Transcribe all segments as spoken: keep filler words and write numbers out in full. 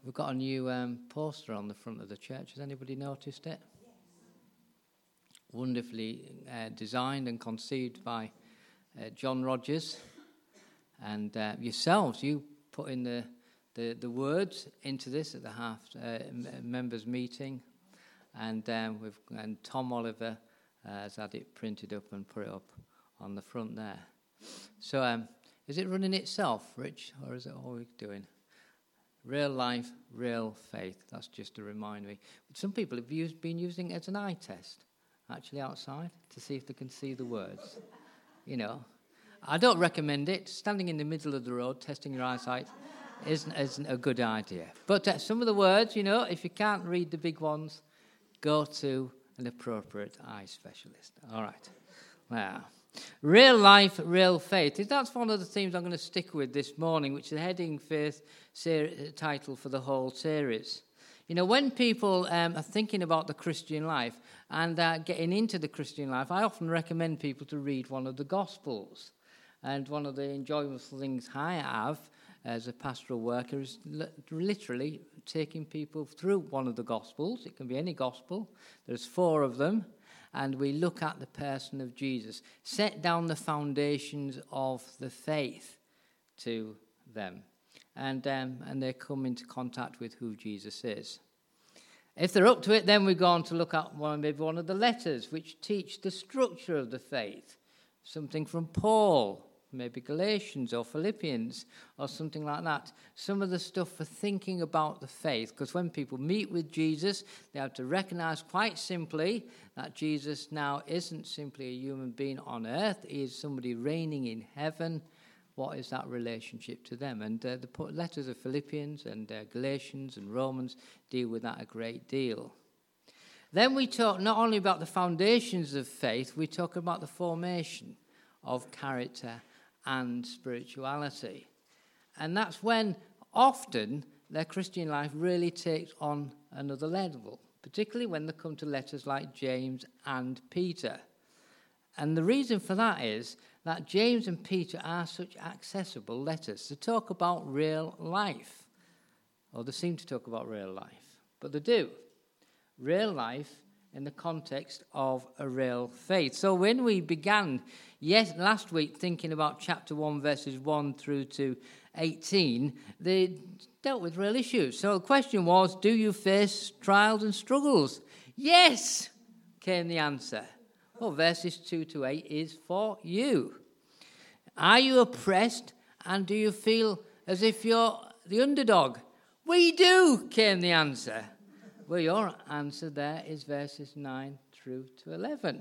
We've got a new um, poster on the front of the church. Has anybody noticed it? Yes. Wonderfully uh, designed and conceived by uh, John Rogers. And uh, yourselves, you put in the, the, the words into this at the half uh, members meeting. And, um, we've, and Tom Oliver uh, has had it printed up and put it up on the front there. So um, is it running itself, Rich, or is it all we're doing? Real life, real faith. That's just to remind me. But some people have used, been using it as an eye test, actually outside, to see if they can see the words. You know, I don't recommend it. Standing in the middle of the road, testing your eyesight, isn't, isn't a good idea. But uh, some of the words, you know, if you can't read the big ones, go to an appropriate eye specialist. All right. Now, real life, real faith. That's one of the themes I'm going to stick with this morning, which is the heading faith ser- title for the whole series. You know, when people um, are thinking about the Christian life and uh, getting into the Christian life, I often recommend people to read one of the Gospels. And one of the enjoyable things I have as a pastoral worker is li- literally taking people through one of the Gospels. It can be any Gospel. There's four of them. And we look at the person of Jesus, set down the foundations of the faith to them. And um, and they come into contact with who Jesus is. If they're up to it, then we go on to look at one, maybe one of the letters which teach the structure of the faith. Something from Paul, maybe Galatians or Philippians or something like that. Some of the stuff for thinking about the faith, because when people meet with Jesus, they have to recognize quite simply that Jesus now isn't simply a human being on earth. He is somebody reigning in heaven. What is that relationship to them? And uh, the letters of Philippians and uh, Galatians and Romans deal with that a great deal. Then we talk not only about the foundations of faith, we talk about the formation of character and spirituality. And that's when often their Christian life really takes on another level, particularly when they come to letters like James and Peter. And the reason for that is that James and Peter are such accessible letters to talk about real life. Or they seem to talk about real life, but they do. Real life in the context of a real faith. So when we began yes, last week thinking about chapter one, verses one through to eighteen, they dealt with real issues. So the question was, do you face trials and struggles? Yes, came the answer. Well, verses two to eight is for you. Are you oppressed and do you feel as if you're the underdog? We do, came the answer. Well, your answer there is verses nine through to eleven.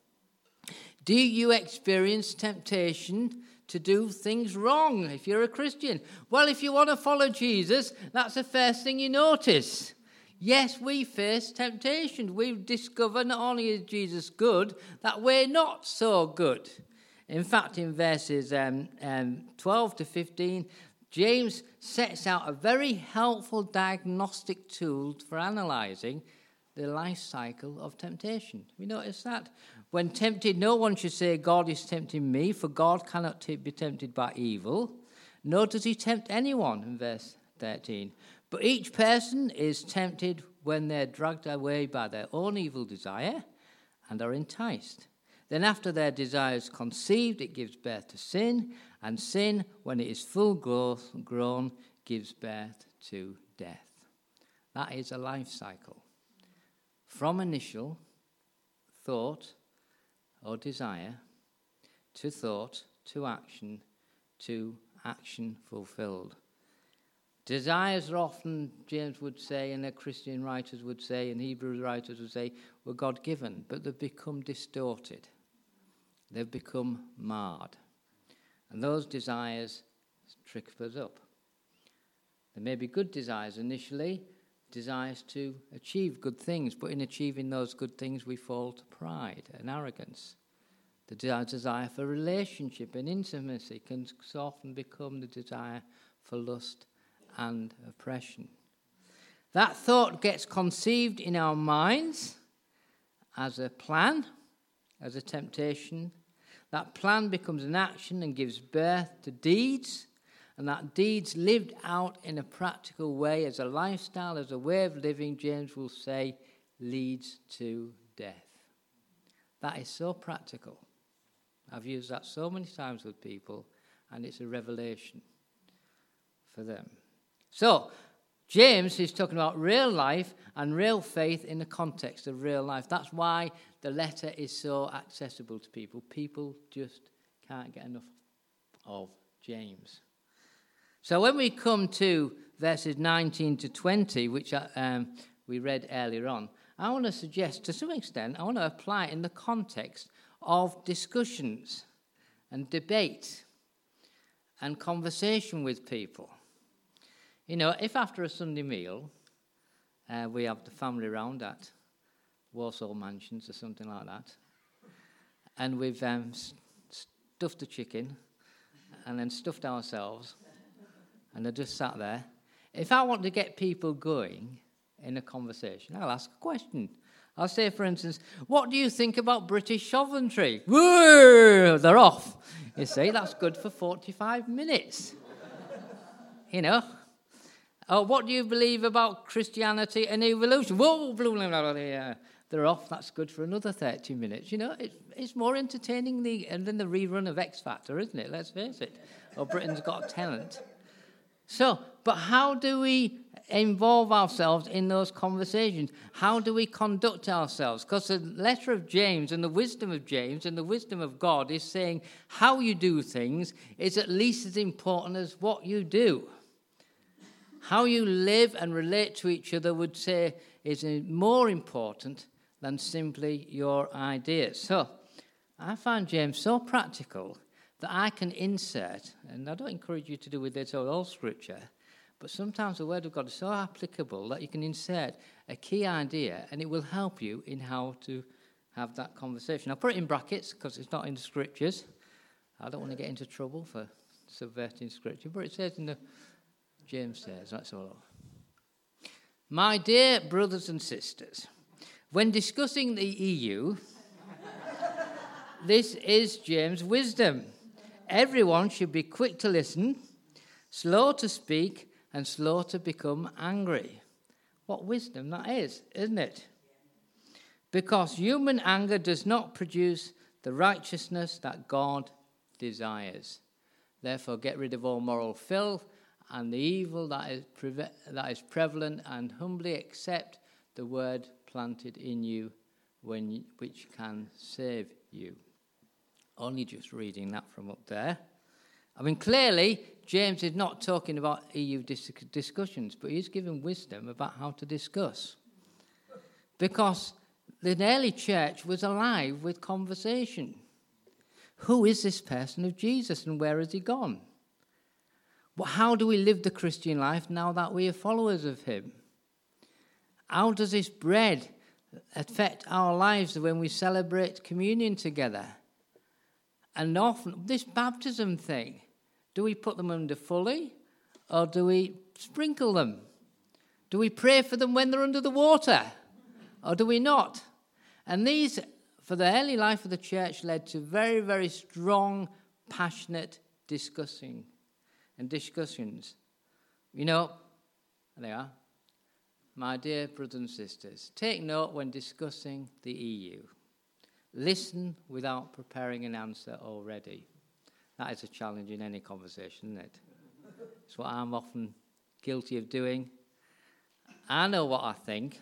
Do you experience temptation to do things wrong if you're a Christian? Well, if you want to follow Jesus, that's the first thing you notice. Yes, we face temptation. We discover not only is Jesus good, that we're not so good. In fact, in verses um, um, twelve to fifteen, James sets out a very helpful diagnostic tool for analysing the life cycle of temptation. We notice that. When tempted, no one should say, God is tempting me, for God cannot t- be tempted by evil, nor does he tempt anyone, in verse thirteen. But each person is tempted when they're dragged away by their own evil desire and are enticed. Then after their desire is conceived, it gives birth to sin, and sin, when it is full growth, grown, gives birth to death. That is a life cycle. From initial thought or desire to thought, to action, to action fulfilled. Desires are often, James would say, and the Christian writers would say, and Hebrew writers would say, were God-given, but they've become distorted. They've become marred. And those desires trip us up. There may be good desires initially, desires to achieve good things, but in achieving those good things we fall to pride and arrogance. The desire for relationship and intimacy can so often become the desire for lust and oppression. That thought gets conceived in our minds as a plan, as a temptation. That plan becomes an action and gives birth to deeds, and that deeds lived out in a practical way, as a lifestyle, as a way of living, James will say, leads to death. That is so practical. I've used that so many times with people, and it's a revelation for them. So, James is talking about real life and real faith in the context of real life. That's why the letter is so accessible to people. People just can't get enough of James. So when we come to verses nineteen to twenty, which um, we read earlier on, I want to suggest, to some extent, I want to apply it in the context of discussions and debate and conversation with people. You know, if after a Sunday meal, uh, we have the family round at Warsaw Mansions or something like that, and we've um, stuffed the chicken and then stuffed ourselves, and they're just sat there. If I want to get people going in a conversation, I'll ask a question. I'll say, for instance, what do you think about British sovereignty? Woo! They're off. You see, that's good for forty-five minutes. You know? Oh, what do you believe about Christianity and evolution? Whoa, blah, blah, blah, blah. They're off. That's good for another thirty minutes. You know, it, it's more entertaining the, and then the rerun of X Factor, isn't it? Let's face it. Or Britain's Got Talent. So, but how do we involve ourselves in those conversations? How do we conduct ourselves? Because the letter of James and the wisdom of James and the wisdom of God is saying how you do things is at least as important as what you do. How you live and relate to each other would say is more important than simply your ideas. So I find James so practical that I can insert, and I don't encourage you to do with this or all scripture, but sometimes the word of God is so applicable that you can insert a key idea and it will help you in how to have that conversation. I'll put it in brackets because it's not in the scriptures. I don't want to get into trouble for subverting scripture, but it says in the, James says, that's all. My dear brothers and sisters, when discussing the E U, this is James' wisdom. Everyone should be quick to listen, slow to speak, and slow to become angry. What wisdom that is, isn't it? Because human anger does not produce the righteousness that God desires. Therefore, get rid of all moral filth and the evil that is, preve- that is prevalent, and humbly accept the word planted in you, when you, which can save you. Only just reading that from up there. I mean, clearly, James is not talking about E U dis- discussions, but he's giving wisdom about how to discuss. Because the early church was alive with conversation. Who is this person of Jesus and where has he gone? Well, how do we live the Christian life now that we are followers of him? How does this bread affect our lives when we celebrate communion together? And often, this baptism thing, do we put them under fully or do we sprinkle them? Do we pray for them when they're under the water or do we not? And these, for the early life of the church, led to very, very strong, passionate discussing and discussions. You know, there they are. My dear brothers and sisters, take note when discussing the E U. Listen without preparing an answer already. That is a challenge in any conversation, isn't it? It's what I'm often guilty of doing. I know what I think.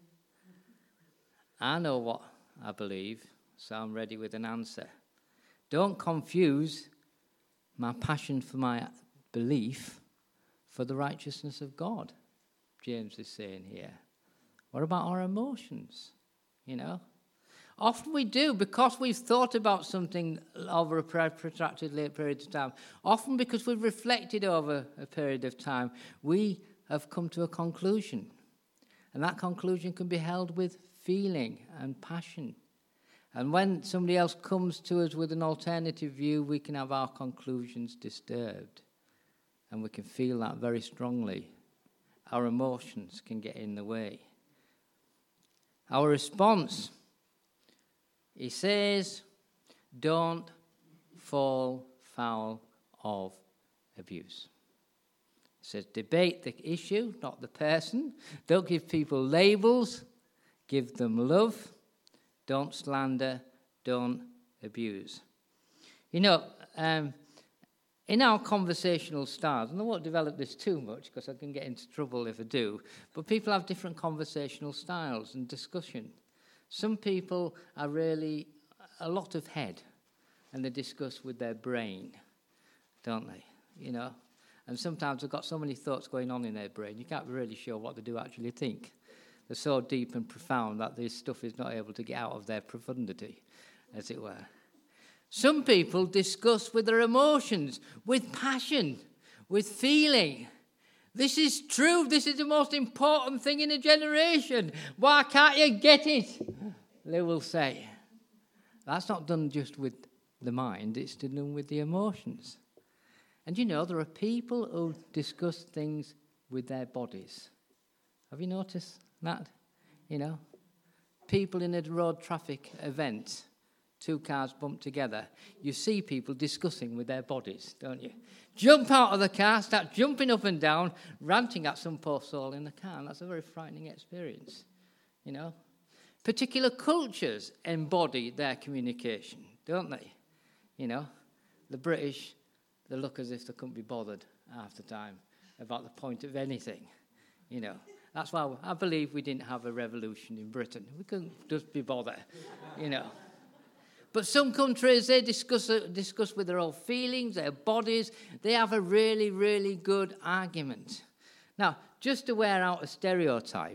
I know what I believe, so I'm ready with an answer. Don't confuse my passion for my belief for the righteousness of God, James is saying here. What about our emotions? You know? Often we do, because we've thought about something over a protracted late period of time. Often because we've reflected over a period of time, we have come to a conclusion. And that conclusion can be held with feeling and passion. And when somebody else comes to us with an alternative view, we can have our conclusions disturbed. And we can feel that very strongly. Our emotions can get in the way. Our response, he says, don't fall foul of abuse. says, debate the issue, not the person. Don't give people labels. Give them love. Don't slander. Don't abuse. You know, um, in our conversational styles, and I won't develop this too much because I can get into trouble if I do, but people have different conversational styles and discussion. Some people are really a lot of head, and they discuss with their brain, don't they? You know, and sometimes they've got so many thoughts going on in their brain, you can't be really sure what they do actually think. They're so deep and profound that this stuff is not able to get out of their profundity, as it were. Some people discuss with their emotions, with passion, with feeling. This is true. This is the most important thing in a generation. Why can't you get it? They will say. That's not done just with the mind. It's done with the emotions. And you know, there are people who discuss things with their bodies. Have you noticed that? You know, people in a road traffic event, two cars bump together, you see people discussing with their bodies, don't you? Jump out of the car, start jumping up and down, ranting at some poor soul in the car, and that's a very frightening experience, you know. Particular cultures embody their communication, don't they? You know, the British, they look as if they couldn't be bothered half the time about the point of anything, you know. That's why I believe we didn't have a revolution in Britain. We couldn't just be bothered, you know. But some countries, they discuss discuss with their own feelings, their bodies. They have a really, really good argument. Now, just to wear out a stereotype,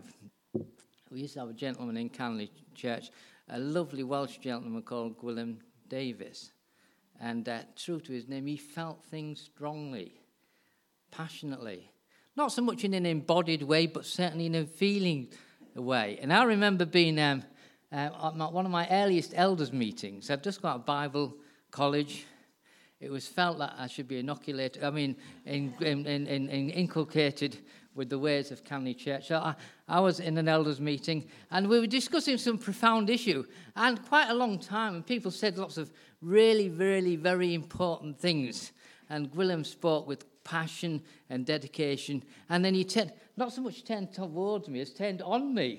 we used to have a gentleman in Canley Church, a lovely Welsh gentleman called Gwilym Davies. And uh, true to his name, he felt things strongly, passionately. Not so much in an embodied way, but certainly in a feeling way. And I remember being... Um, Uh, at one of my earliest elders' meetings, I'd just got out of Bible college. It was felt that I should be inoculated, I mean, in, in, in, in inculcated with the ways of Canley Church. So I, I was in an elders' meeting, and we were discussing some profound issue, and quite a long time, and people said lots of really, really very important things. And Gwilym spoke with passion and dedication, and then he turned, not so much turned towards me as turned on me.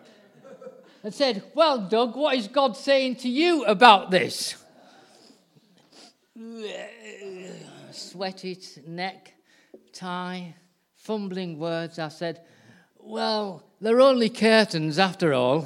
And said, well, Doug, what is God saying to you about this? Sweaty neck, tie, fumbling words. I said, well, they're only curtains after all.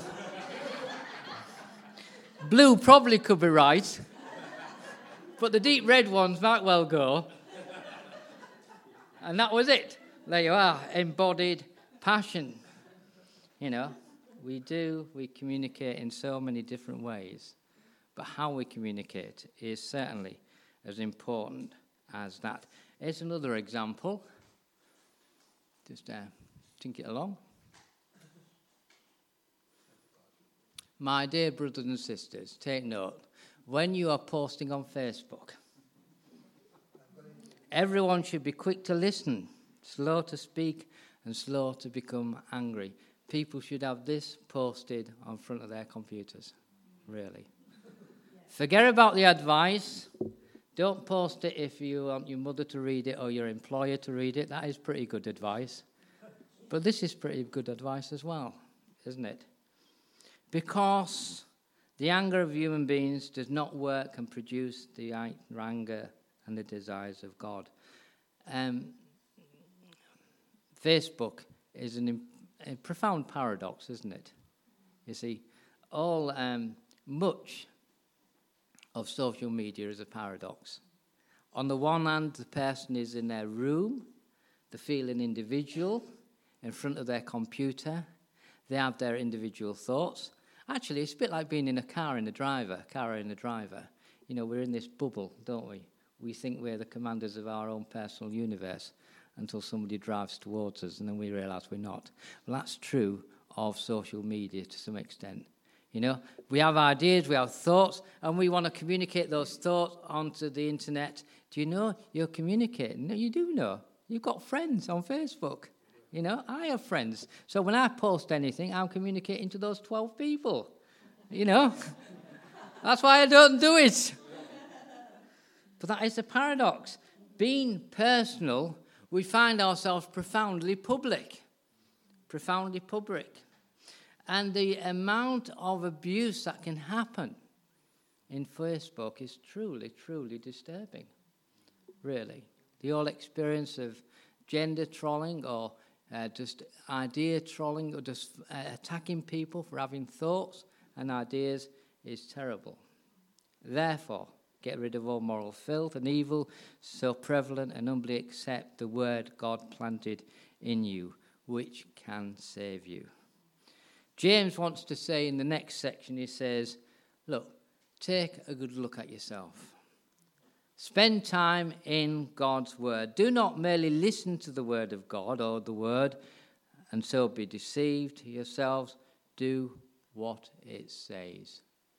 Blue probably could be right, but the deep red ones might well go. And that was it. There you are, embodied passion, you know. We do, we communicate in so many different ways, but how we communicate is certainly as important as that. Here's another example. Just uh, think it along. My dear brothers and sisters, take note. When you are posting on Facebook, everyone should be quick to listen, slow to speak, and slow to become angry. People should have this posted on front of their computers, really. Forget about the advice. Don't post it if you want your mother to read it or your employer to read it. That is pretty good advice. But this is pretty good advice as well, isn't it? Because the anger of human beings does not work and produce the anger and the desires of God. Um, Facebook is an important A profound paradox, isn't it? You see, all um, much of social media is a paradox. On the one hand, the person is in their room, they feel an individual in front of their computer, they have their individual thoughts. Actually, it's a bit like being in a car in a driver, car in a driver. You know, we're in this bubble, don't we? We think we're the commanders of our own personal universe, until somebody drives towards us, and then we realise we're not. Well, that's true of social media to some extent. You know, we have ideas, we have thoughts, and we want to communicate those thoughts onto the internet. Do you know you're communicating? No, you do know. You've got friends on Facebook. You know, I have friends. So when I post anything, I'm communicating to those twelve people. You know, that's why I don't do it. But that is the paradox. Being personal we find ourselves profoundly public. Profoundly public. And the amount of abuse that can happen in Facebook is truly, truly disturbing. Really. The whole experience of gender trolling or uh, just idea trolling or just uh, attacking people for having thoughts and ideas is terrible. Therefore, get rid of all moral filth and evil so prevalent and humbly accept the word God planted in you, which can save you. James wants to say in the next section, he says, look, take a good look at yourself. Spend time in God's word. Do not merely listen to the word of God or the word and so be deceived yourselves. Do what it says.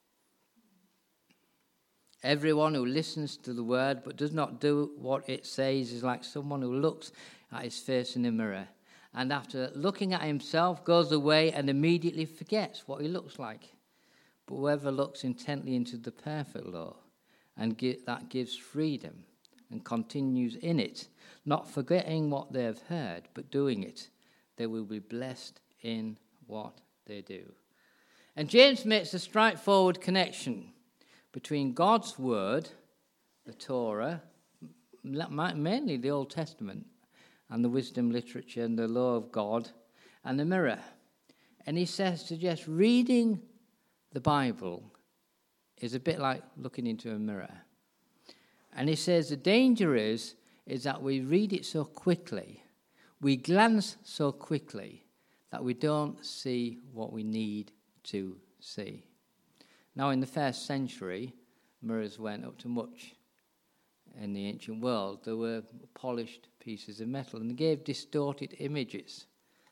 Everyone who listens to the word but does not do what it says is like someone who looks at his face in a mirror and after looking at himself goes away and immediately forgets what he looks like. But whoever looks intently into the perfect law, and give, that gives freedom and continues in it, not forgetting what they have heard, but doing it, they will be blessed in what they do. And James makes a straightforward connection between God's word, the Torah, mainly the Old Testament, and the wisdom literature and the law of God, and the mirror. And he says to just reading the Bible is a bit like looking into a mirror. And he says the danger is, is that we read it so quickly, we glance so quickly, that we don't see what we need to see. Now, in the first century, mirrors weren't up to much in the ancient world. There were polished pieces of metal, and they gave distorted images.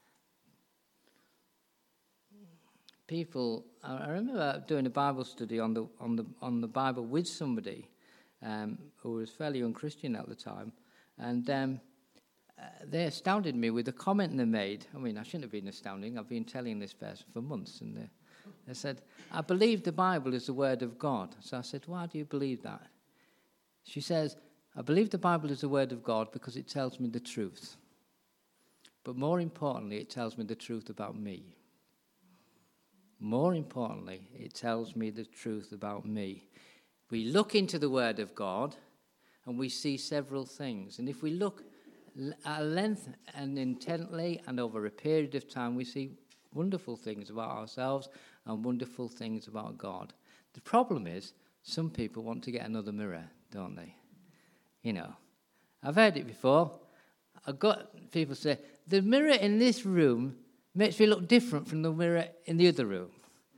People, I remember doing a Bible study on the on the on the Bible with somebody um, who was fairly unchristian at the time, and um, uh, they astounded me with a comment they made. I mean, I shouldn't have been astounding. I've been telling this person for months, and they, they said, "I believe the Bible is the Word of God." So I said, "Why do you believe that?" She says, "I believe the Bible is the Word of God because it tells me the truth. But more importantly, it tells me the truth about me. More importantly, it tells me the truth about me." We look into the Word of God and we see several things. And if we look at length and intently and over a period of time, we see wonderful things about ourselves and wonderful things about God. The problem is, some people want to get another mirror, don't they? You know, I've heard it before. I've got people say, the mirror in this room makes me look different from the mirror in the other room.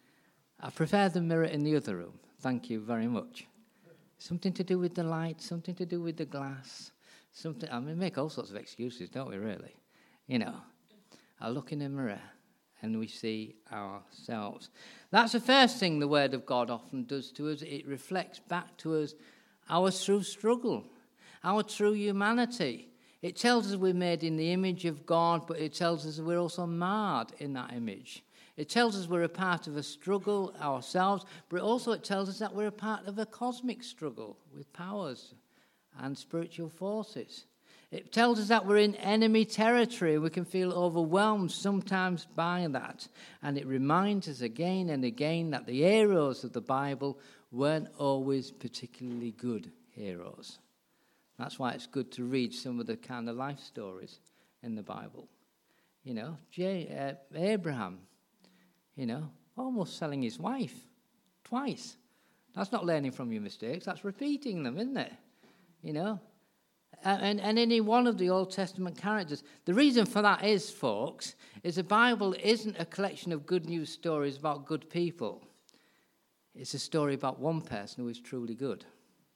I prefer the mirror in the other room. Thank you very much. Something to do with the light, something to do with the glass, something. I mean, we make all sorts of excuses, don't we, really? You know, I look in the mirror and we see ourselves. That's the first thing the Word of God often does to us. It reflects back to us our true struggle, our true humanity. It tells us we're made in the image of God, but it tells us we're also marred in that image. It tells us we're a part of a struggle ourselves, but also it tells us that we're a part of a cosmic struggle with powers and spiritual forces. It tells us that we're in enemy territory. We can feel overwhelmed sometimes by that. And it reminds us again and again that the heroes of the Bible weren't always particularly good heroes. That's why it's good to read some of the kind of life stories in the Bible. You know, J- uh, Abraham, you know, almost selling his wife twice. That's not learning from your mistakes. That's repeating them, isn't it? You know, and, and any one of the Old Testament characters. The reason for that is, folks, is the Bible isn't a collection of good news stories about good people. It's a story about one person who is truly good.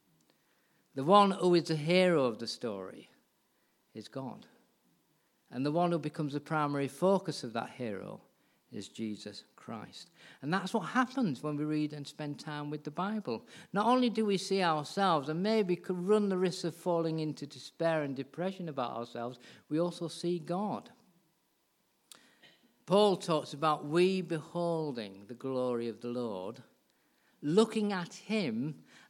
The one who is the hero of the story is God. And the one who becomes the primary focus of that hero is Jesus Christ. And that's what happens when we read and spend time with the Bible. Not only do we see ourselves and maybe could run the risk of falling into despair and depression about ourselves, we also see God. Paul talks about we beholding the glory of the Lord, looking at him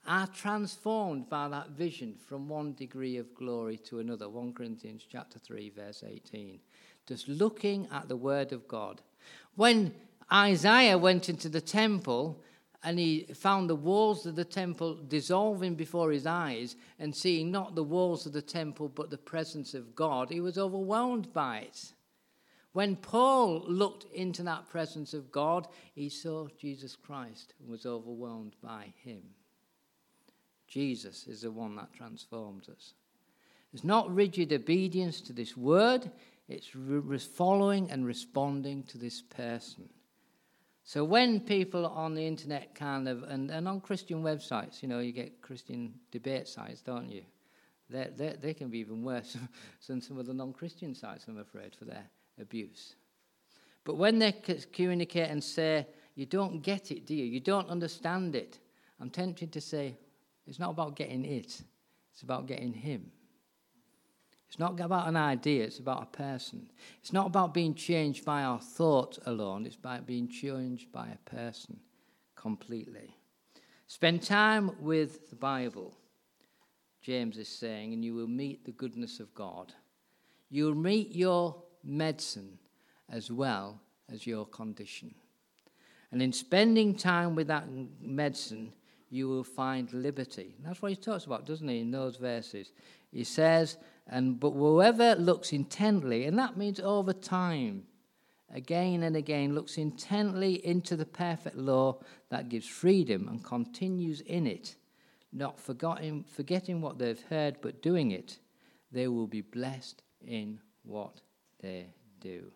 are transformed by that vision from one degree of glory to another. First Corinthians chapter three, verse eighteen. Just looking at the word of God. When Isaiah went into the temple and he found the walls of the temple dissolving before his eyes and seeing not the walls of the temple but the presence of God, he was overwhelmed by it. When Paul looked into that presence of God, he saw Jesus Christ and was overwhelmed by him. Jesus is the one that transforms us. It's not rigid obedience to this word, it's re- following and responding to this person. So when people on the internet kind of, and, and on Christian websites, you know, you get Christian debate sites, don't you? They're, they're, they can be even worse than some of the non-Christian sites, I'm afraid, for their abuse. But when they communicate and say, you don't get it, do you? You don't understand it. I'm tempted to say, it's not about getting it. It's about getting him. It's not about an idea. It's about a person. It's not about being changed by our thoughts alone. It's about being changed by a person completely. Spend time with the Bible, James is saying, and you will meet the goodness of God. You'll meet your medicine as well as your condition. And in spending time with that medicine, you will find liberty. And that's what he talks about, doesn't he, in those verses? He says, and but whoever looks intently, and that means over time, again and again, looks intently into the perfect law that gives freedom and continues in it, not forgetting, forgetting what they've heard, but doing it, they will be blessed in what they do.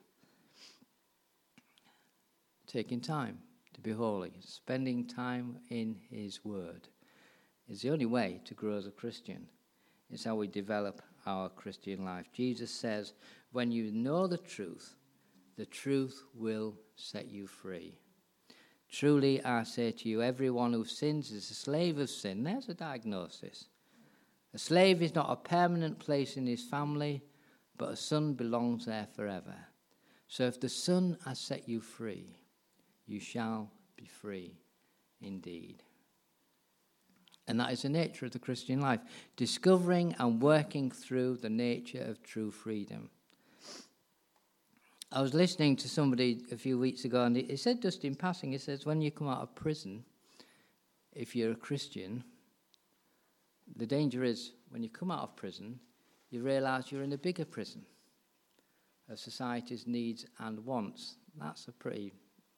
Taking time to be holy, spending time in his word is the only way to grow as a Christian. It's how we develop our Christian life. Jesus says, when you know the truth, the truth will set you free. Truly, I say to you, everyone who sins is a slave of sin. There's a diagnosis. A slave is not a permanent place in his family, but a son belongs there forever. So if the Son has set you free, you shall be free indeed. And that is the nature of the Christian life, discovering and working through the nature of true freedom. I was listening to somebody a few weeks ago, and he said just in passing, he says, when you come out of prison, if you're a Christian, the danger is when you come out of prison, you realise you're in a bigger prison of society's needs and wants. That's a pretty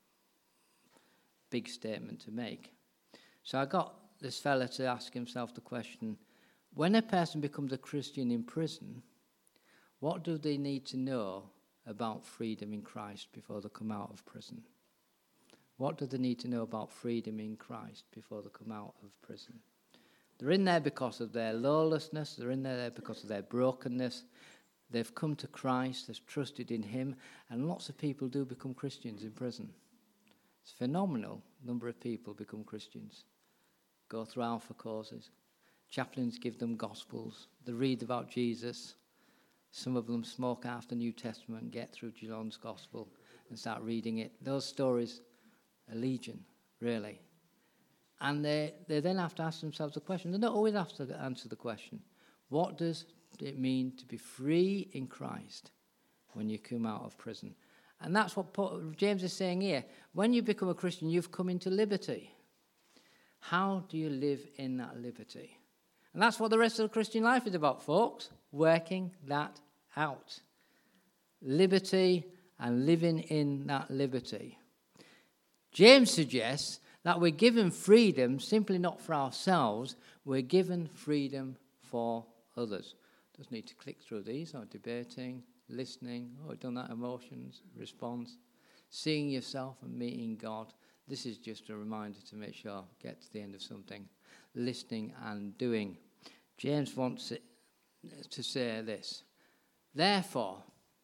big statement to make. So I got this fella to ask himself the question, when a person becomes a Christian in prison, what do they need to know about freedom in Christ before they come out of prison? What do they need to know about freedom in Christ before they come out of prison? They're in there because of their lawlessness. They're in there because of their brokenness. They've come to Christ. They've trusted in him. And lots of people do become Christians in prison. It's a phenomenal number of people become Christians. Go through alpha courses. Chaplains give them gospels. They read about Jesus. Some of them smoke after the New Testament, get through John's gospel and start reading it. Those stories are legion, really. And they, they then have to ask themselves the question. They don't always have to answer the question, what does it mean to be free in Christ when you come out of prison? And that's what Paul, James is saying here. When you become a Christian, you've come into liberty. How do you live in that liberty? And that's what the rest of the Christian life is about, folks. Working that out. Liberty and living in that liberty. James suggests that we're given freedom simply not for ourselves, we're given freedom for others. Doesn't need to click through these or debating, listening, oh, done that, emotions, response, seeing yourself and meeting God. This is just a reminder to make sure I get to the end of something. Listening and doing. James wants it to say this. Therefore,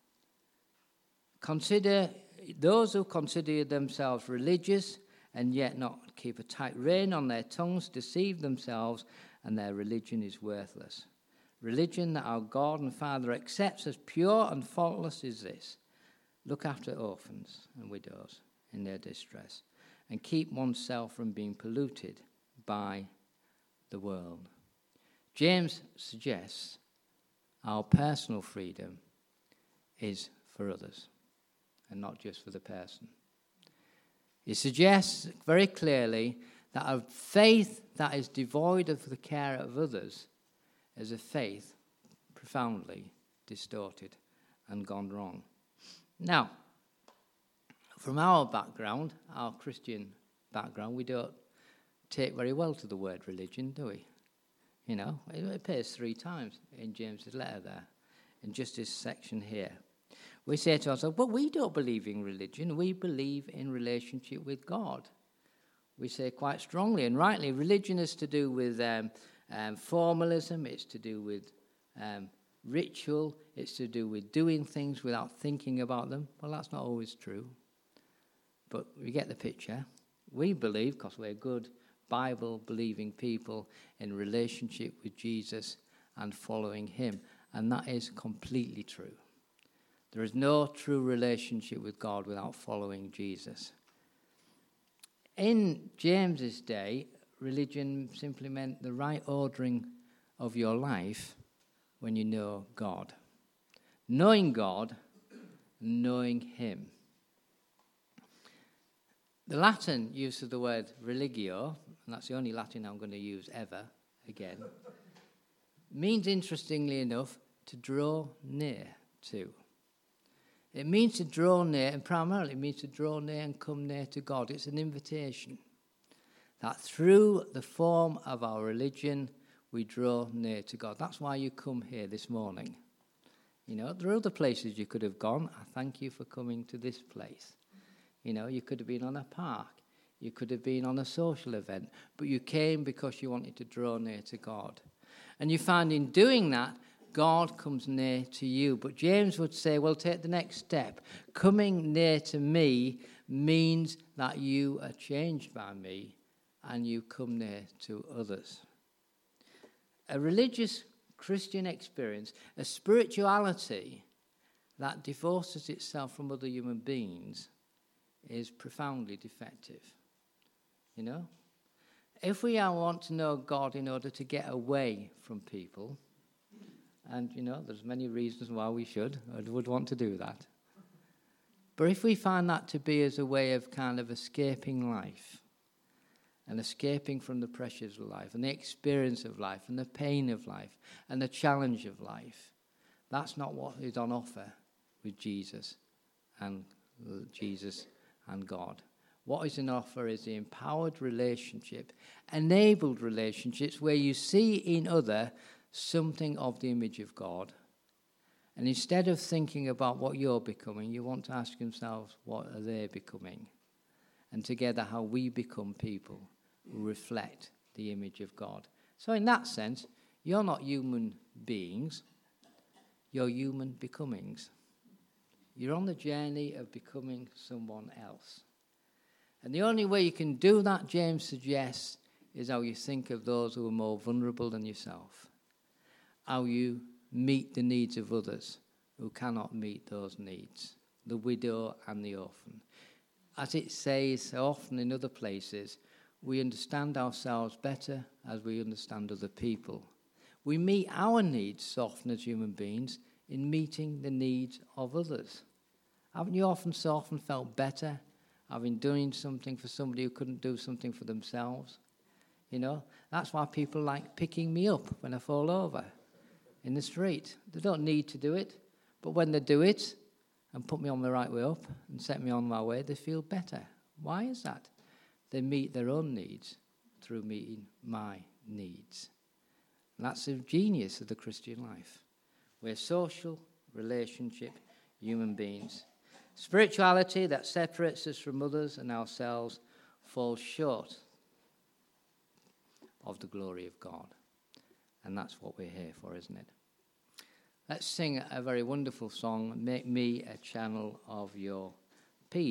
consider those who consider themselves religious and yet not keep a tight rein on their tongues, deceive themselves, and their religion is worthless. Religion that our God and Father accepts as pure and faultless is this: look after orphans and widows in their distress, and keep oneself from being polluted by the world. James suggests our personal freedom is for others and not just for the person. He suggests very clearly that a faith that is devoid of the care of others is a faith profoundly distorted and gone wrong. Now, from our background, our Christian background, we don't take very well to the word religion, do we? You know, it appears three times in James's letter there, in just this section here. We say to ourselves, but we don't believe in religion, we believe in relationship with God. We say quite strongly and rightly, religion is to do with um, um, formalism, it's to do with um, ritual, it's to do with doing things without thinking about them. Well, that's not always true. But we get the picture. We believe, because we're good Bible-believing people, in relationship with Jesus and following him. And that is completely true. There is no true relationship with God without following Jesus. In James's day, religion simply meant the right ordering of your life when you know God. Knowing God, knowing him. The Latin use of the word religio, and that's the only Latin I'm going to use ever again, means, interestingly enough, to draw near to. It means to draw near, and primarily it means to draw near and come near to God. It's an invitation that through the form of our religion, we draw near to God. That's why you come here this morning. You know, there are other places you could have gone. I thank you for coming to this place. You know, you could have been on a park. You could have been on a social event. But you came because you wanted to draw near to God. And you find in doing that, God comes near to you. But James would say, well, take the next step. Coming near to me means that you are changed by me and you come near to others. A religious Christian experience, a spirituality that divorces itself from other human beings, is profoundly defective. You know? If we want to know God in order to get away from people, and, you know, there's many reasons why we should, I would want to do that. But if we find that to be as a way of kind of escaping life, and escaping from the pressures of life, and the experience of life, and the pain of life, and the challenge of life, that's not what is on offer with Jesus and Jesus and God. What is on offer is the empowered relationship, enabled relationships where you see in other something of the image of God. And instead of thinking about what you're becoming, you want to ask yourselves, what are they becoming? And together, how we become people who reflect the image of God. So in that sense, you're not human beings, you're human becomings. You're on the journey of becoming someone else. And the only way you can do that, James suggests, is how you think of those who are more vulnerable than yourself. How you meet the needs of others who cannot meet those needs. The widow and the orphan. As it says so often in other places, we understand ourselves better as we understand other people. We meet our needs so often as human beings in meeting the needs of others. Haven't you often so often felt better having done something for somebody who couldn't do something for themselves? You know, that's why people like picking me up when I fall over in the street. They don't need to do it, but when they do it and put me on the right way up and set me on my way, they feel better. Why is that? They meet their own needs through meeting my needs. And that's the genius of the Christian life. We're social, relationship, human beings. Spirituality that separates us from others and ourselves falls short of the glory of God. And that's what we're here for, isn't it? Let's sing a very wonderful song, Make Me a Channel of Your